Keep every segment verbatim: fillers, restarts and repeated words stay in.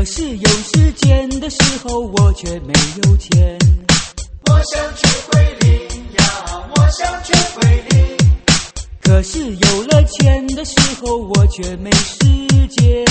是有时间的时候我却没有钱， 我想去桂林呀，我想去桂林。 可是有了钱的时候我却没时间。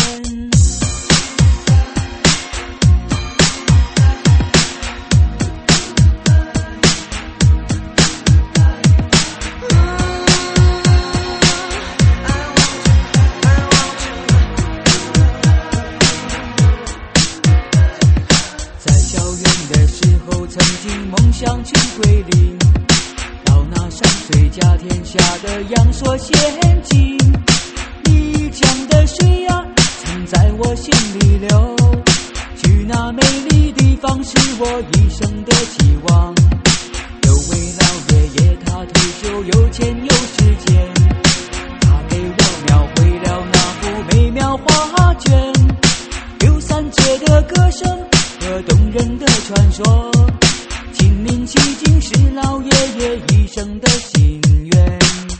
曾经梦想去桂林，到那山水甲天下的阳朔仙境，丽江的水啊曾在我心里流，去那美丽地方是我一生的期望。有位老爷爷他退休有钱有时间，他给我描绘了那幅美妙画卷，刘三姐的歌声和动人的传说，亲临其境是老爷爷一生的心愿。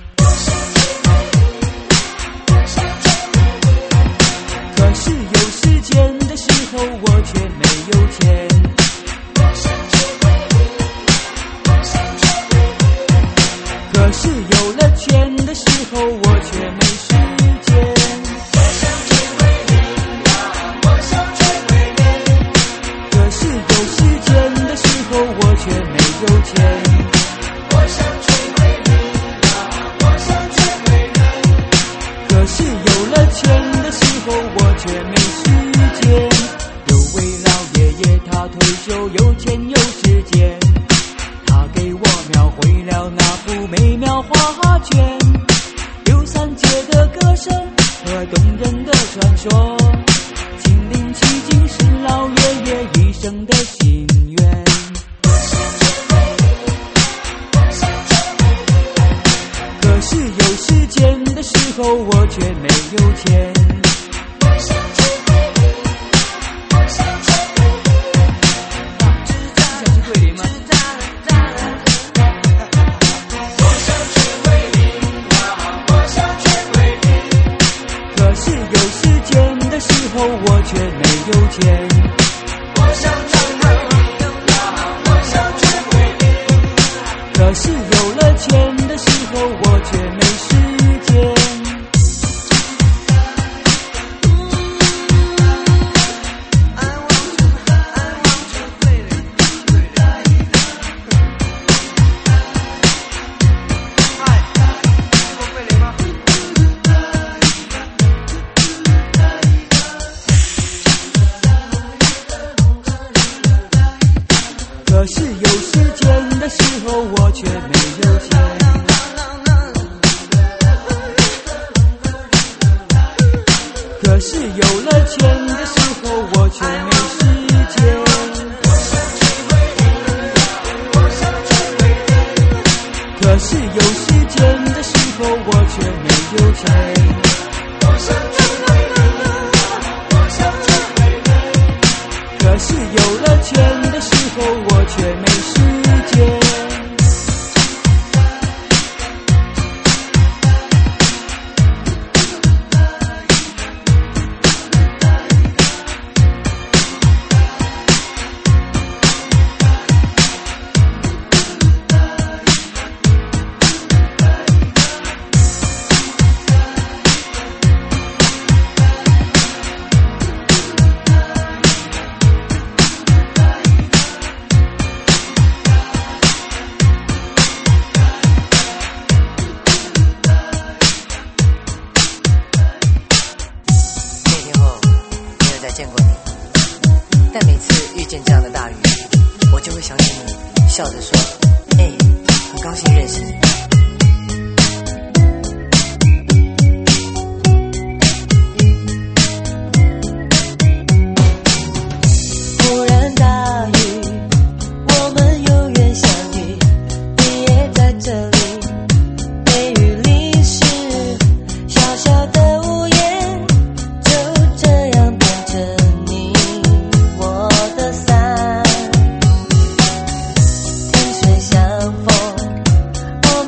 可是有时间的时候我却没有钱，可是有了钱的时候我却没时间。可是有时间的时候我却没有钱， 我想去桂林呀，我想去桂林。 可是有了钱的时候我却没时间。有位老爷爷他退休有钱有时间，他给我描绘了那幅美妙画卷，刘三姐的歌声和动人的传说，亲临其境是老爷爷一生的心愿。可是有时间的时候我却没有钱， 我想去桂林，我想去桂林。 想去桂林吗？ 我想去桂林呀，我想去桂林。 可是有时间的时候我却没有钱， 我想去桂林呀，我想去桂林。 可是有了钱的时候我却没时间。可是有时间的时候我却没有钱，可是有了钱的时候我却没时间。可是有时间的时候我却没有钱，可是有了钱的时候我却没时间。 见过你，但每次遇见这样的大雨，我就会想起你，笑着说：“哎，很高兴认识你。” 忽然大雨，我们有缘相遇，你也在这里。被雨淋湿，小小的屋檐，就这样变成你我的伞。萍水相逢，我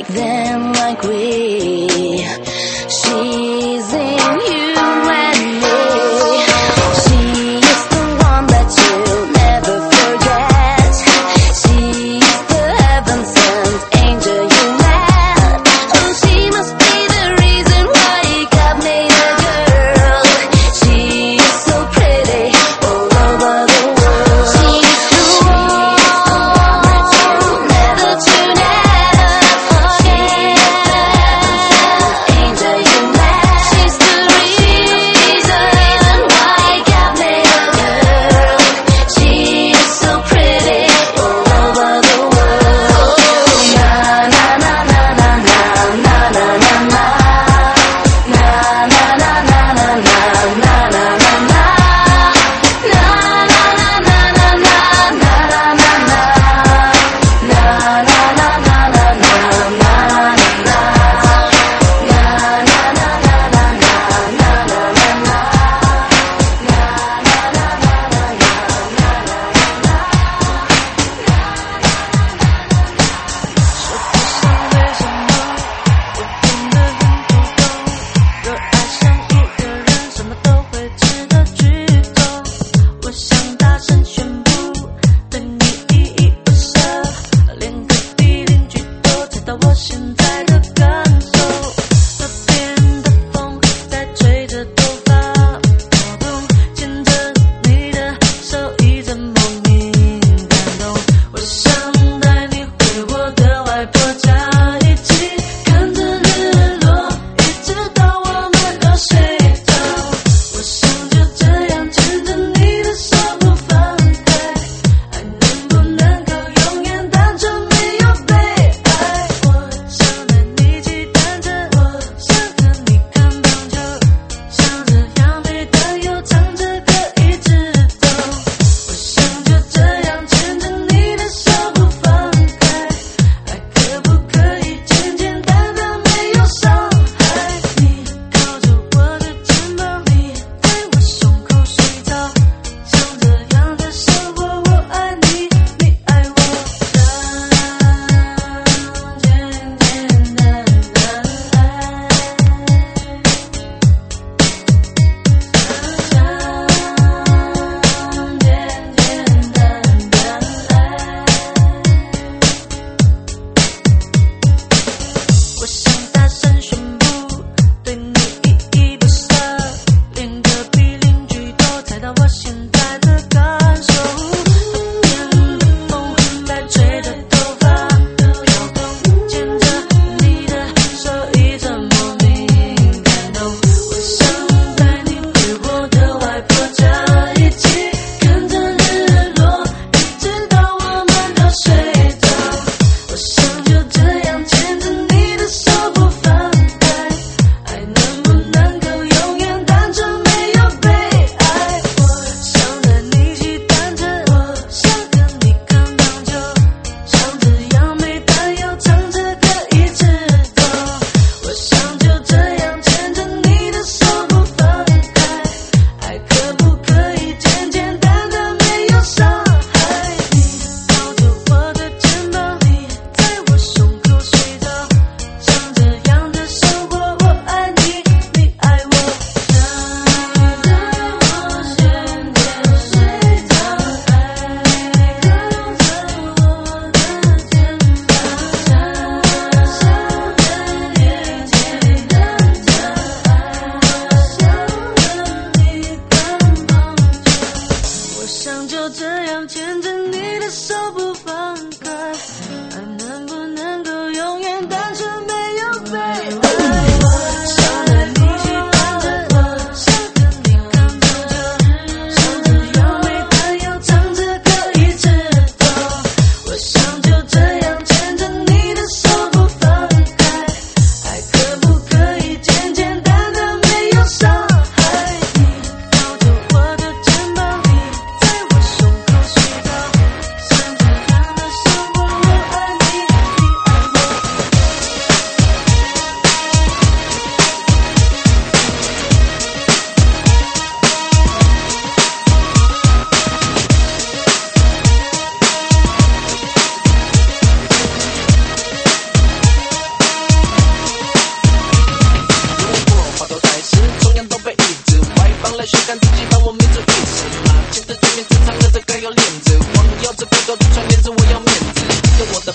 like them, like we. She's in you and me. She is the one that you'll never forget. She's the heaven-sent angel you met. Oh, she must be the reason why God made a girl. She is so pretty all over the world. She's the one that you'll never, to never forget.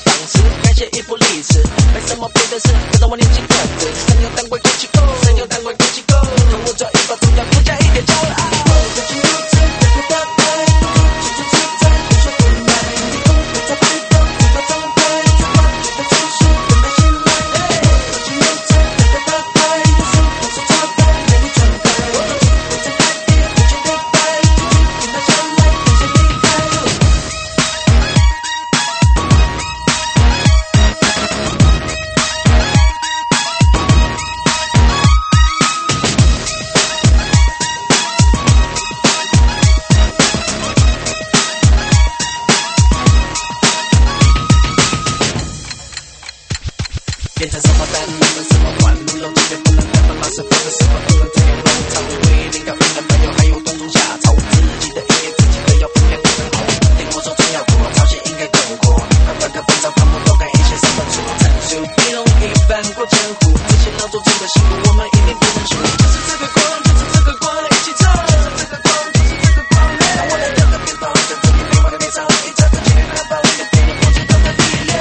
方式，改写一部历史。没什么别的事，等到我年纪够对，三有单位空气够，三有单位空气够，跟我抓一把重要，不加一点骄傲。变成什么单，变成什么环路，楼梯也不能单，老师不能什么不能这样乱唱，为灵感不能没有，还有冬虫夏草，自己的音乐自己的要分辨不能好，听我说真要过，抄袭应该够过，看翻个本上他们都该一些什么错，成熟一容易翻过江湖，这些老祖宗的辛苦我们一定不能输，就是这个光，就是这个光，一起唱，就是这个光，就是这个光，让我来跳个鞭炮，在这里给我的面上，一唱就今天拿到，也给你过去他的力量。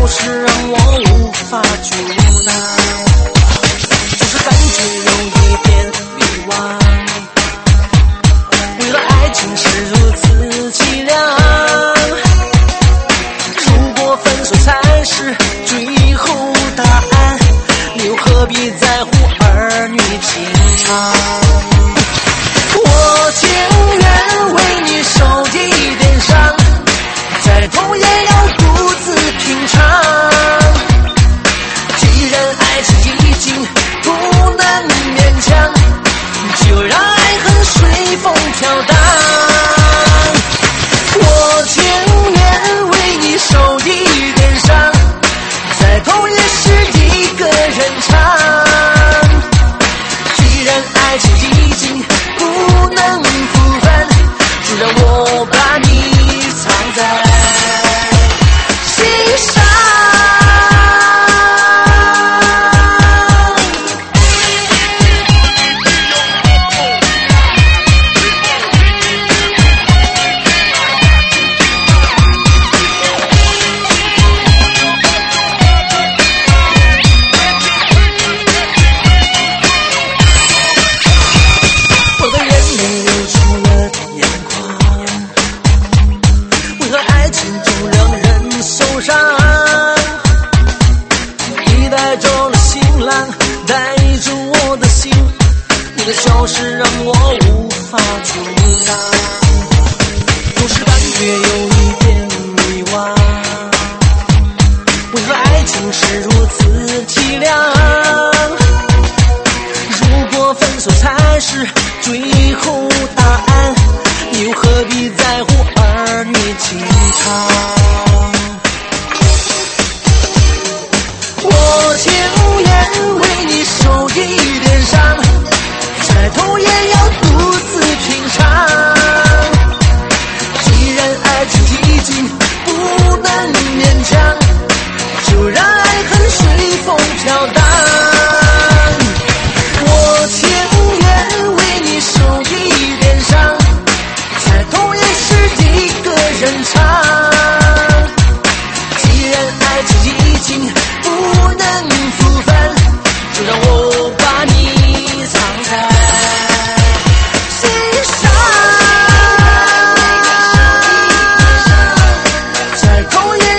是让我无法阻挡，就是感觉有一点迷惘。为了爱情是如此凄凉，如果分手才是最后答案，你又何必在乎儿女情长？我情愿为你受一点伤，再痛也要独自品尝。既然爱情已经不能勉强，就让爱恨随风飘荡。我情愿为你受一点伤，再痛也是一个人唱。既然爱情已经不能复返，就让我把你藏在心上。我的眼泪流出了眼眶，为何爱情就让人受伤？你带走了新郎，带走我的心，你的消失让我无法阻挡，就是感觉有一点迷惘。为何爱情是如此凄凉？如果分手才是最后答案，你又何必在乎儿女情长？我情愿为你受一点伤，再痛也要独自品尝。既然爱情已经不能勉强，就让爱恨随风飘荡。我情愿为你受一点伤，再痛也是一个人唱。既然爱情已经不能复返，就让我把你藏在心上。再痛也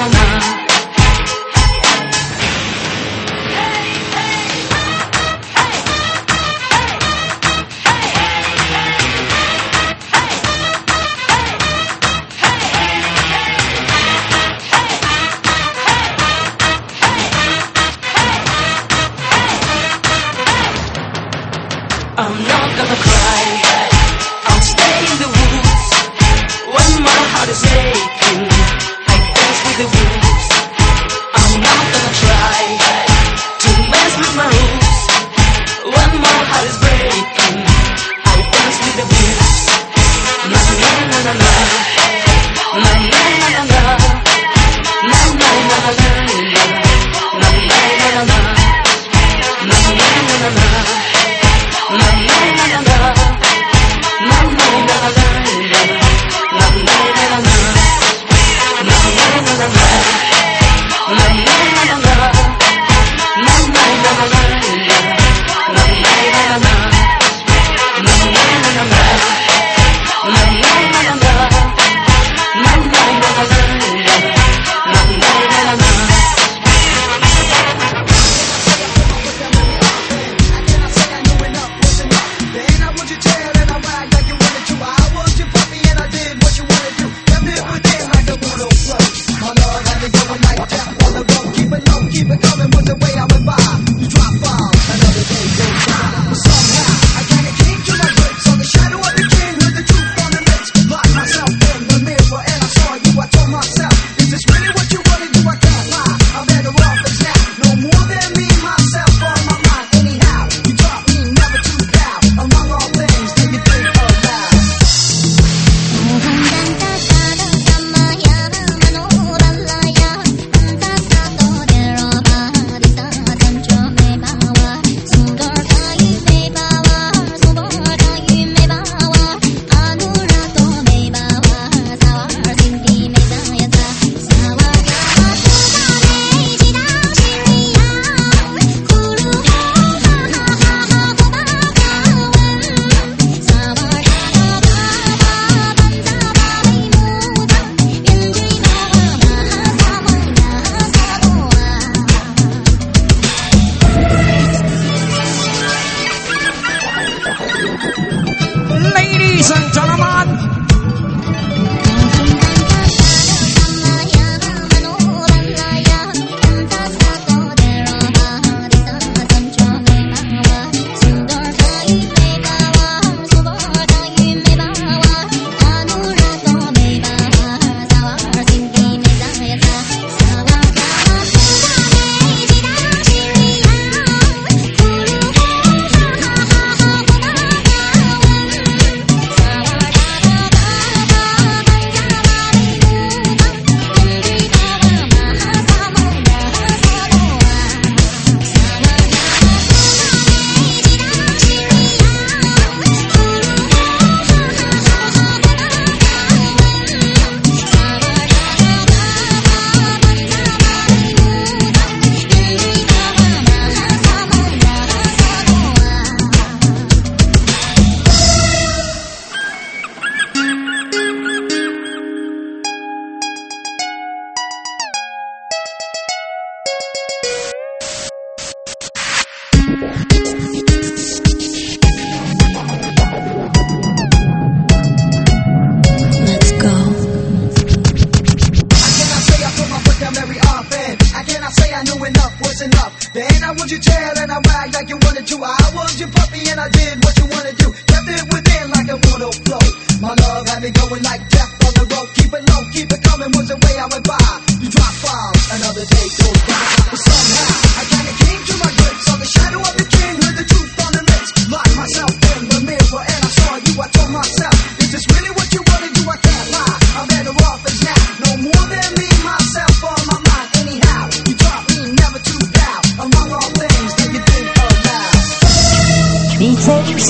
Is this really what you wanna do? I can't lie. I'm better off as now. No more than me, myself, or my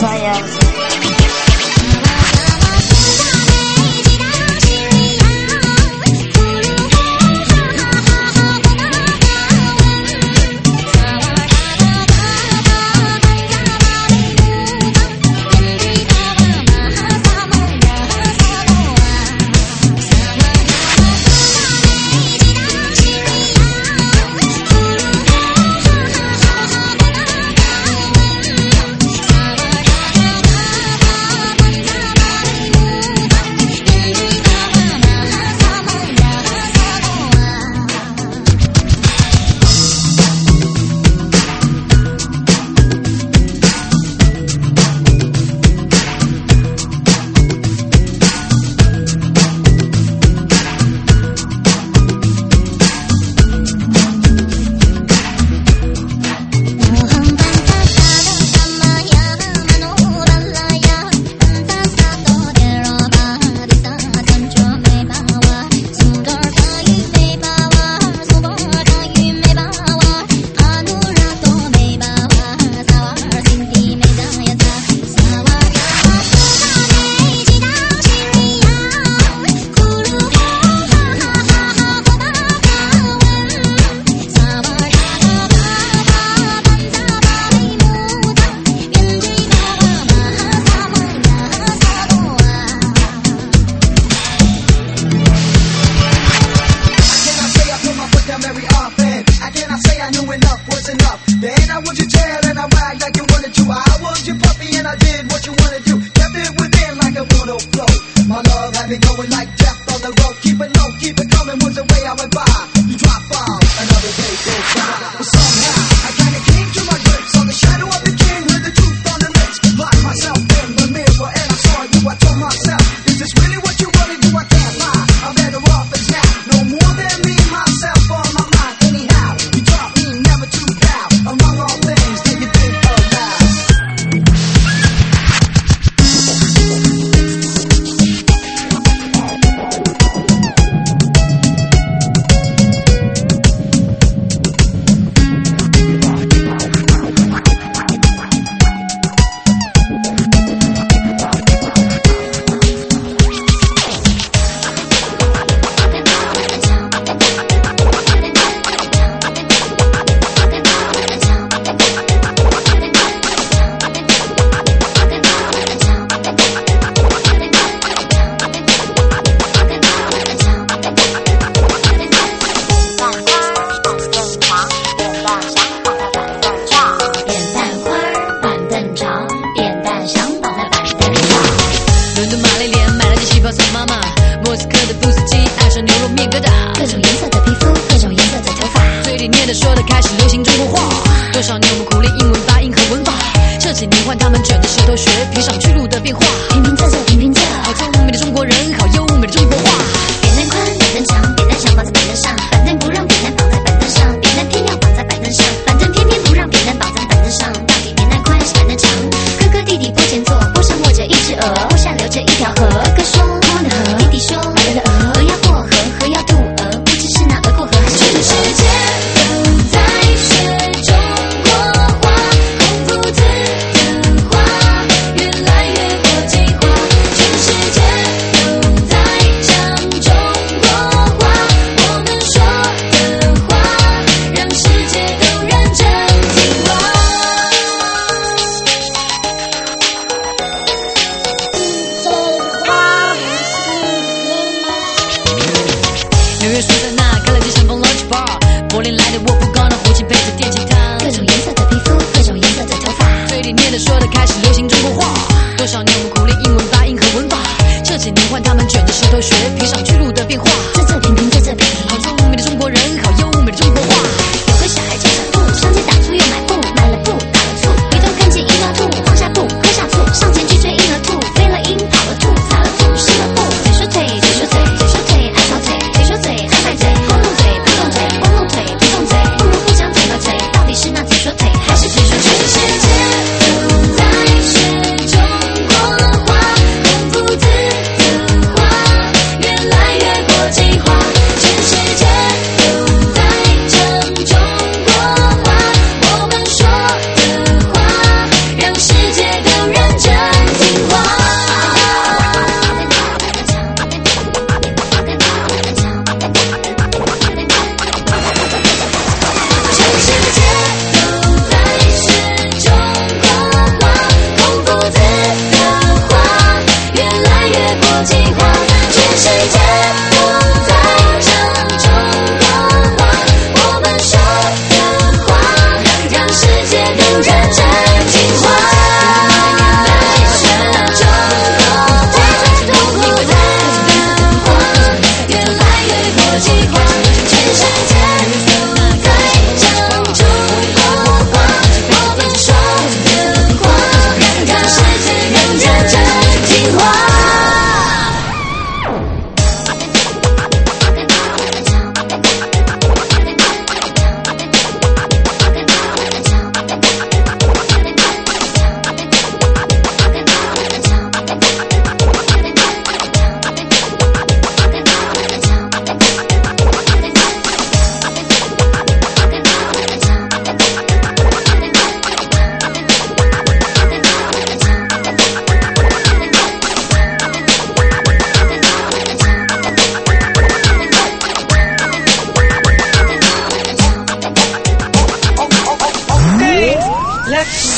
谁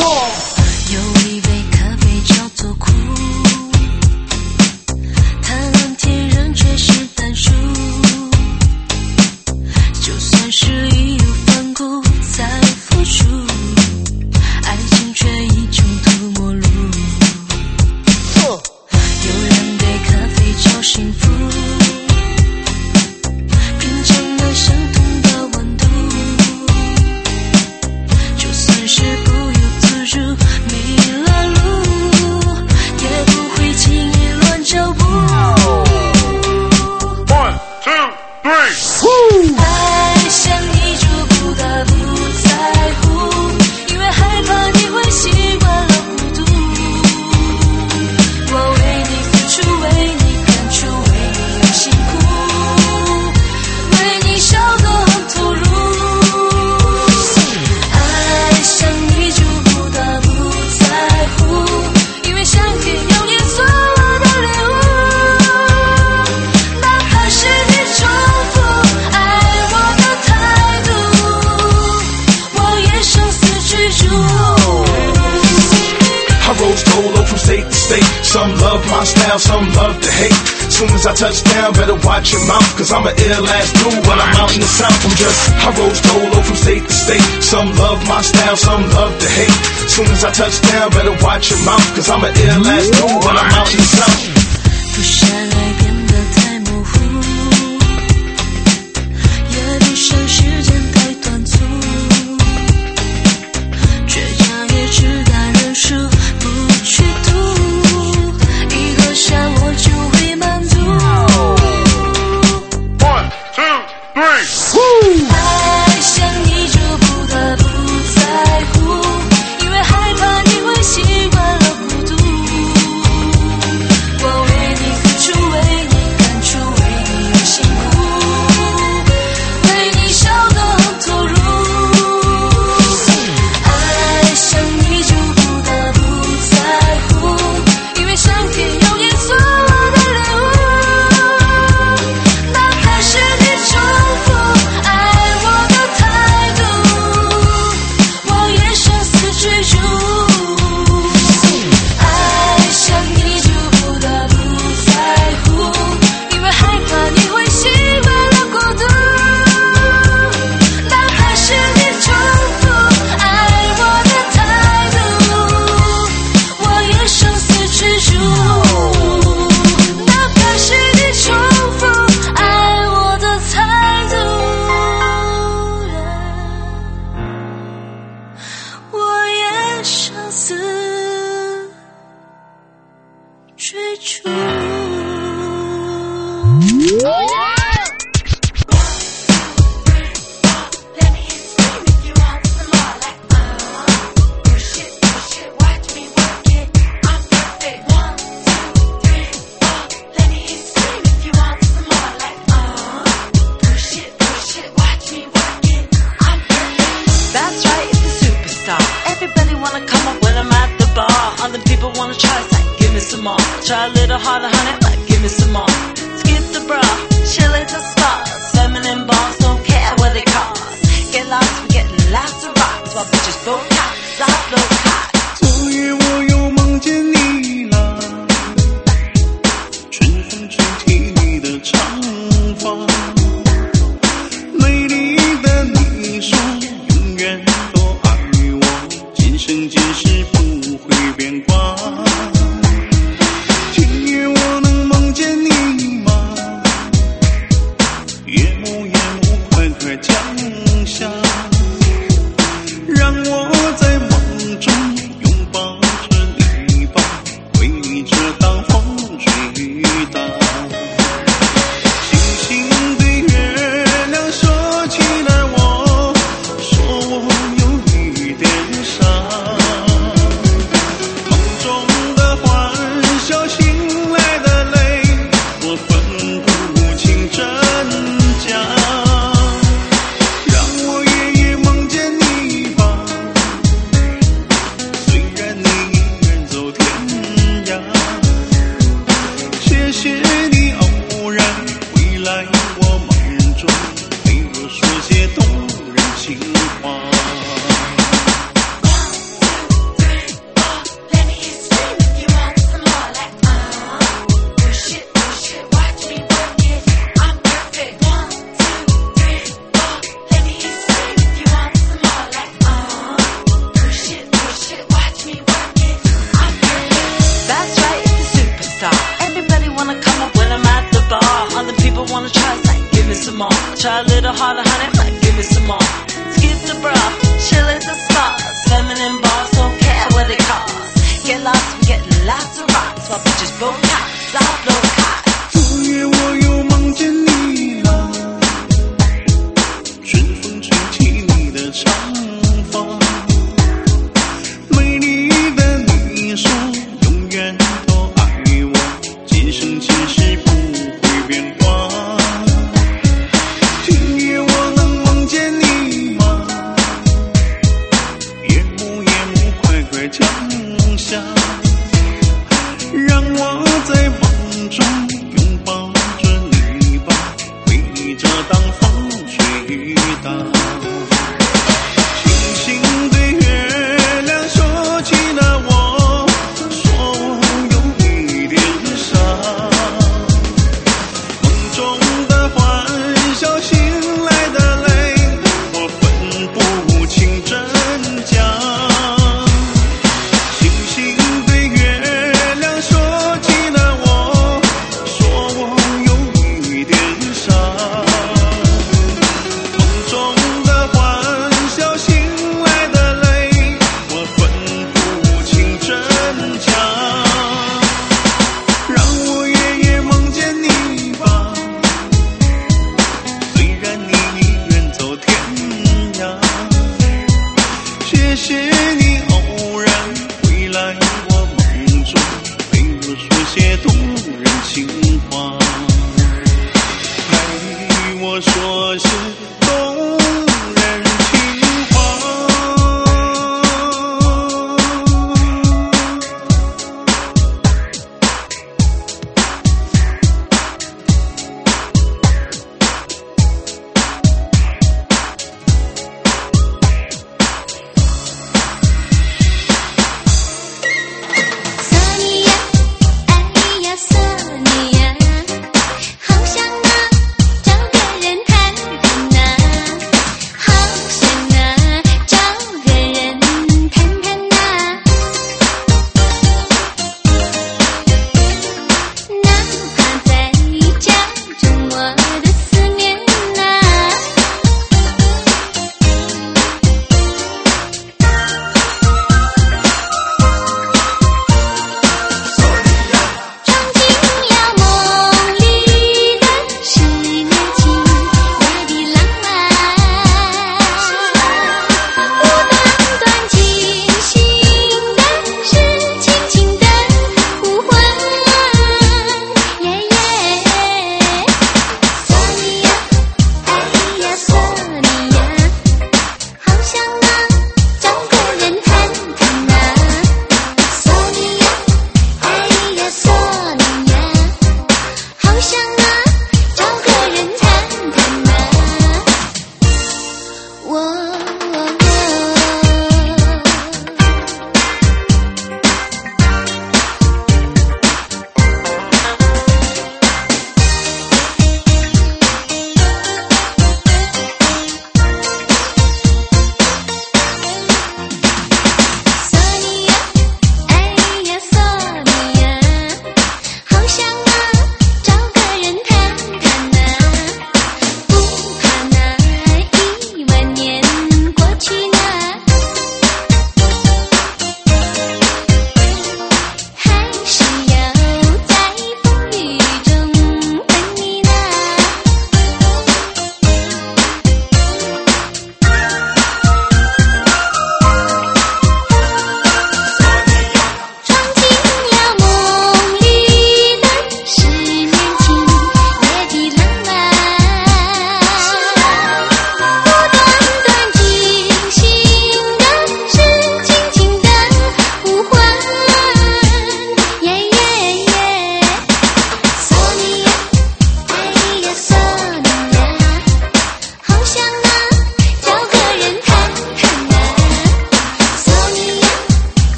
有一杯咖啡叫做苦，谈论天人却是单数，就算是义无反顾再付出，爱情却已中途陌路。有两杯咖啡叫幸福，品尝了相同的温度，就算是不由自主迷了路，也不会轻易乱脚步。 One, two, three. 爱像你就不得不在乎，因为害怕你会习惯了孤独。我为你付出，为你感触，为你有辛苦，为你笑得很投入。爱像你就不得不在乎，因为相片有你所有的礼物，哪怕是你重复爱我的态度，我也生死追逐。 I rose solo from state to state. Some love my style, some love to hate. Soon as I touch down, better watch your mouth, cause I'm an ill ass dude when I'm out in the south. I'm just, I rose solo from state to state. Some love my style, some love to hate. Soon as I touch down, better watch your mouth, cause I'm an ill ass dude when I'm out in the south. 不想爱变得太模糊，也不想时间太短促，倔强也只大认输，不去赌，一个下我就会满足。 One, two, three. 爱像你就不得不在乎，因为害怕你会习惯了孤独。我为你付出，为你感触，为你有辛苦，为你笑得很投入。爱像你就不得不在乎，因为相片有你所有的礼物，哪怕是你重复爱我的态度，我也生死追逐。爱像你就不得不在乎，因为害怕你会习惯了孤独，哪怕是你重复爱我的态度，我也生死追逐。哪怕是你重复爱我的态度，我也生死追逐。 That's right, it's the superstar. Everybody wanna come up when I'm at the bar. Other people wanna try, it's like, give me some more. Try a little harder, honey, like, give me some more. Skip the bra, chill at the stars. Feminine bars don't care what they cost. Get lost, we're getting lots of rocks. While bitches blow cops, I blow cops. 昨夜我又梦见你来，春风吹起你的长发，美丽的你说永远都爱我，今生今世不会变卦。今夜我能梦见你吗？夜幕夜幕快快降下，让我在梦中拥抱着你吧，为你遮挡风吹打。星星对月亮说起了我，说我有一点傻。梦中的欢笑，醒来的泪，我分不清真假。让我夜夜梦见你吧，虽然你远走天涯。谢谢你偶然回来我梦中，陪我说些动人情话。 Try a little harder, honey, like give me some more. Skip the bra, chill at the stars. Feminine bars don't care what it costs. Get lost, we getting lots of rocks. While bitches blow cots, I'll blow cots. 昨夜我又梦见你了，春风吹起你的长发，美丽的你说永远都爱我，今生今世不会变化。今夜我能梦见你吗？夜幕夜幕快快降下，让我在梦中拥抱着你吧，为你遮挡风吹打。星星对月亮说起了我，说我有一点傻。梦中的欢笑，醒来的泪，我分不清真假。星星对月亮说起了我，说我有一点傻。梦中的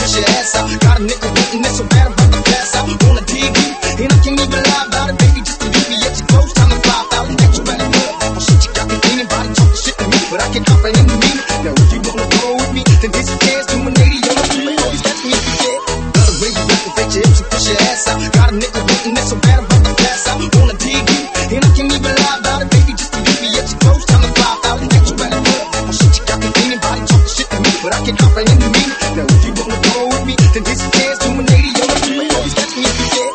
push your ass out. Got a nigga wanting it so bad I'm about to pass out. Wanna dig you, and I can't even lie about it, baby. Just to leave me at your close, time to fly out and get you better love. Oh shit, you got me thinking about it, talking shit to me, but I can't comprehend me. Now if you wanna roll with me, then this is dance to an eighty on the street. Always catch me if you can. Love the way you activate your hips and push your ass out. Got a nigga wanting it so bad I'm about to pass out. Wanna dig you, and I can't even lie about it, baby. Just to leave me at your close, time to fly out and get you better love. Oh shit, you got me thinking about it, talking shit to me, but I can't comprehend me. Now if you wanna roll with me, then this is dance to an eighty on the street. Always catch me if you can.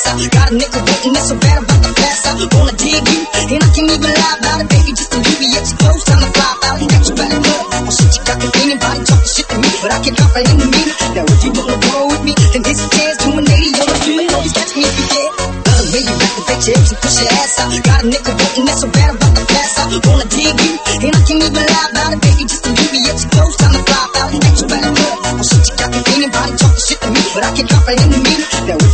I got a nickel waiting, it's so bad about the pass. I wanna dig you, and I can't even lie about it, baby. Just alleviate your clothes, time to fly out and get you better good. Oh shit, you got the feeling, body talking shit to me, but I can't drop it in the meter. Now if you wanna roll with me, then here's a chance to an eighty on the street. Always catch me if you can. Uh, when you activate your hips and push your ass out. Got a nickel waiting, it's so bad about the pass. I wanna dig you, and I can't even lie about it, baby. Just alleviate your clothes, time to fly out and get you better good. Oh shit, you got the feeling, body talking shit to me, but I can't drop it in the meter. Now